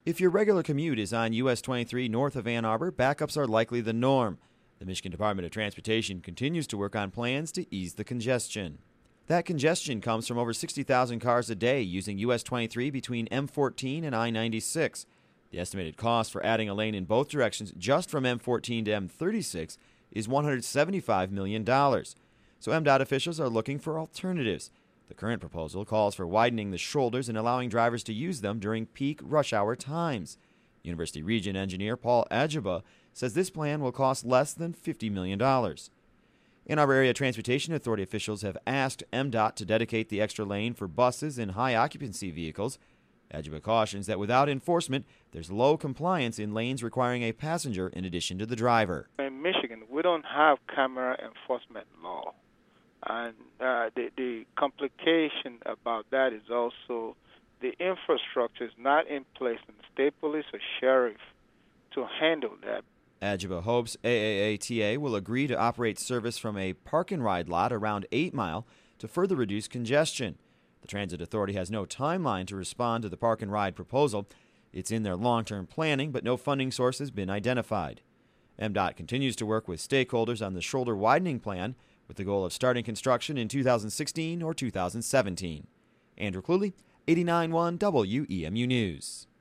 If your regular commute is on US 23 north of Ann Arbor, backups are likely the norm. The Michigan Department of Transportation continues to work on plans to ease the congestion. That congestion comes from over 60,000 cars a day using US 23 between M14 and I-96. The estimated cost for adding a lane in both directions just from M14 to M36 is $175 million. So MDOT officials are looking for alternatives. The current proposal calls for widening the shoulders and allowing drivers to use them during peak rush hour times. University Region engineer Paul Ajiba says this plan will cost less than $50 million. Ann Arbor Area Transportation Authority officials have asked MDOT to dedicate the extra lane for buses and high-occupancy vehicles. Ajiba cautions that without enforcement, there's low compliance in lanes requiring a passenger in addition to the driver. In Michigan, we don't have camera enforcement law. And the complication about that is also the infrastructure is not in place in the state police or sheriff to handle that. Ajiba hopes AAATA will agree to operate service from a park and ride lot around 8 Mile to further reduce congestion. The Transit Authority has no timeline to respond to the park and ride proposal. It's in their long-term planning, but no funding source has been identified. MDOT continues to work with stakeholders on the shoulder widening plan with the goal of starting construction in 2016 or 2017. Andrew Cluley, 89.1 WEMU News.